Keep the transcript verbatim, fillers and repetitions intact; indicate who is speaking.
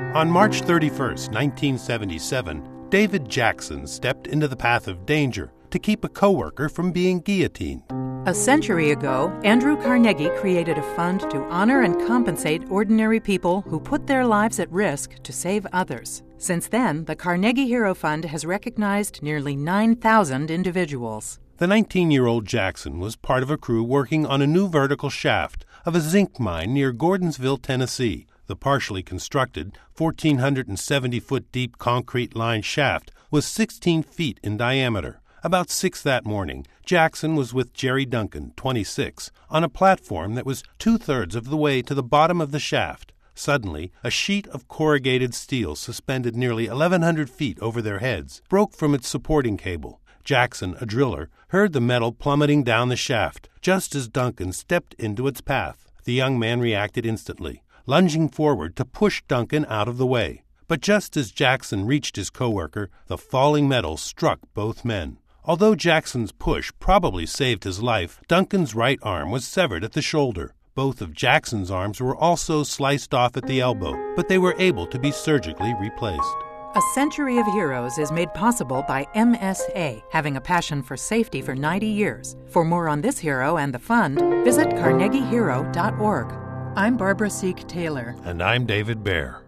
Speaker 1: On March thirty-first, nineteen seventy-seven, David Jackson stepped into the path of danger to keep a coworker from being guillotined.
Speaker 2: A century ago, Andrew Carnegie created a fund to honor and compensate ordinary people who put their lives at risk to save others. Since then, the Carnegie Hero Fund has recognized nearly nine thousand individuals.
Speaker 1: The nineteen-year-old Jackson was part of a crew working on a new vertical shaft of a zinc mine near Gordonsville, Tennessee. The partially constructed, one thousand four hundred seventy foot deep concrete-lined shaft was sixteen feet in diameter. About six that morning, Jackson was with Jerry Duncan, twenty-six, on a platform that was two-thirds of the way to the bottom of the shaft. Suddenly, a sheet of corrugated steel suspended nearly eleven hundred feet over their heads broke from its supporting cable. Jackson, a driller, heard the metal plummeting down the shaft just as Duncan stepped into its path. The young man reacted instantly, lunging forward to push Duncan out of the way. But just as Jackson reached his coworker, the falling metal struck both men. Although Jackson's push probably saved his life, Duncan's right arm was severed at the shoulder. Both of Jackson's arms were also sliced off at the elbow, but they were able to be surgically replaced.
Speaker 2: A Century of Heroes is made possible by M S A, having a passion for safety for ninety years. For more on this hero and the fund, visit carnegie hero dot org. I'm Barbara Seek Taylor.
Speaker 1: And I'm David Baer.